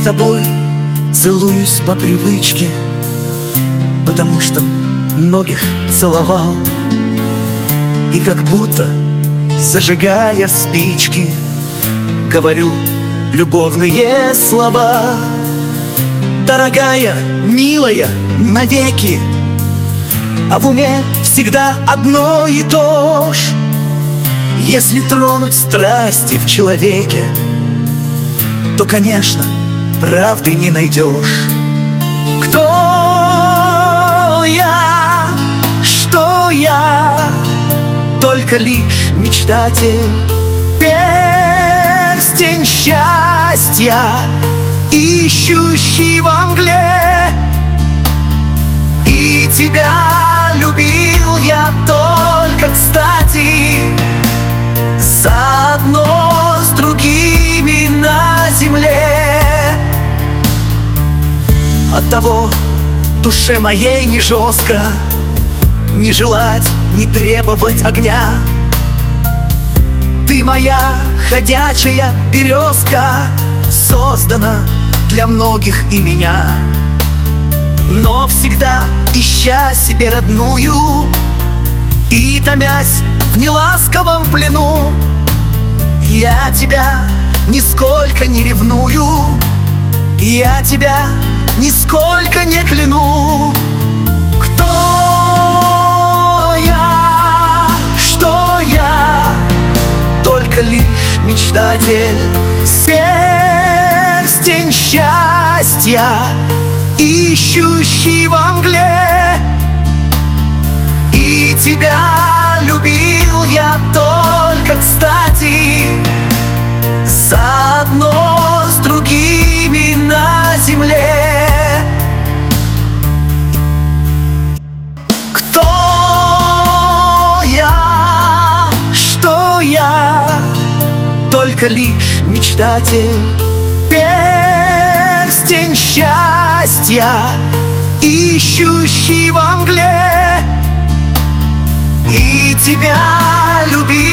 тобой целуюсь по привычке, потому что многих целовал. И как будто, зажигая спички, говорю любовные слова. Дорогая, милая, навеки, а в уме всегда одно и то ж. Если тронуть страсти в человеке, то, конечно, правды не найдешь. Кто я? Что я? Только лишь мечтатель, перстень счастья, ищущий во мгле. И тебя любил я только кстати, заодно с другими на земле. Оттого душе моей не жестко не желать, не требовать огня. Ты моя ходячая березка, создана для многих и меня. Но всегда ища себе родную и томясь в неласковом плену, я тебя нисколько не ревную, я тебя нисколько не кляну. Кто я? Что я? Только лишь мечтатель, перстень счастья, ищущий во мгле. И тебя любил я только кстати, заодно с другими на земле. Кто я? Что я? Только лишь мечтатель, перстень счастья, ищущий во мгле. И тебя любил